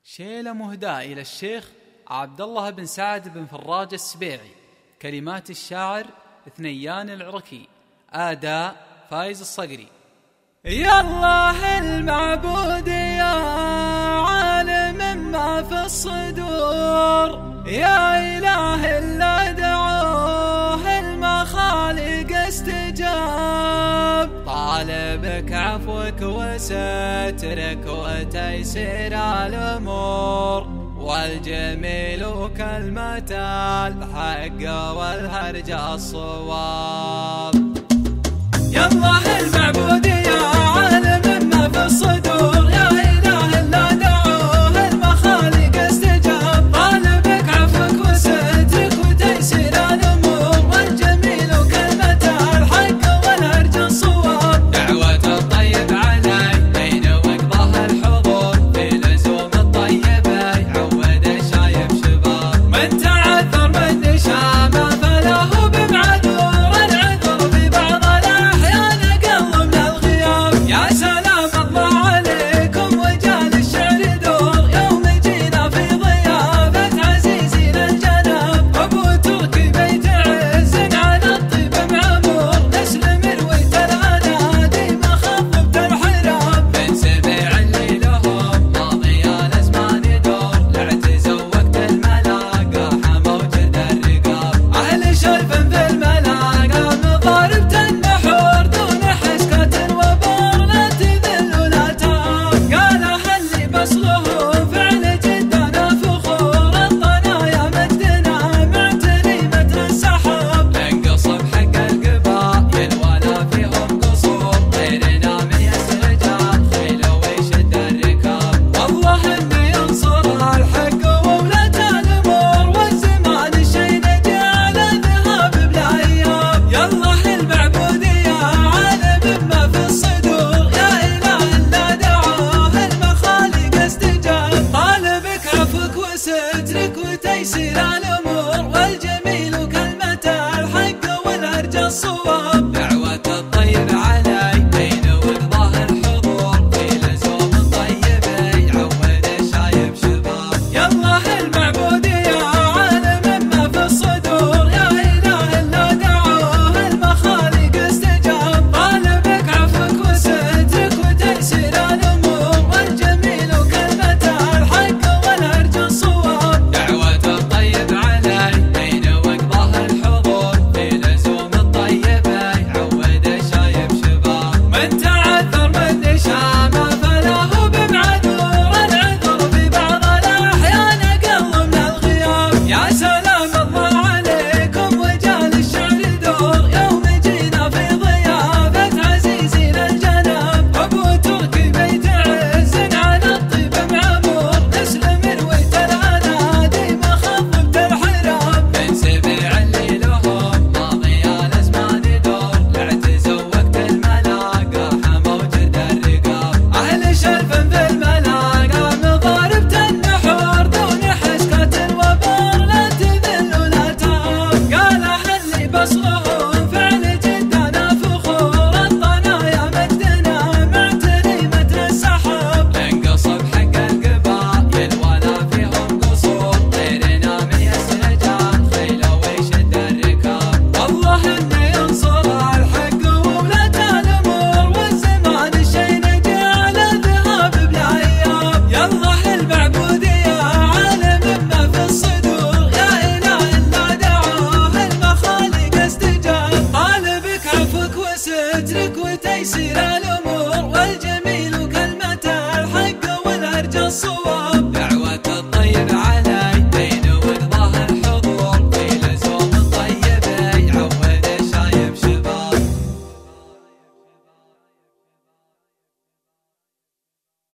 شيلة مهداة إلى الشيخ عبد الله بن سعد بن فراج السبيعي. كلمات الشاعر ثنيان العركي. أداء فايز الصقري. يا الله المعبود يا عالم ما في الصدور، يا إله إلا دعوه المخالق استجاب، طالبك عفوك وسترك وتيسير الأمور، والجميل كلمة الحق والهرج الصواب. يا الله المعبود يا عالم ما في الصدور،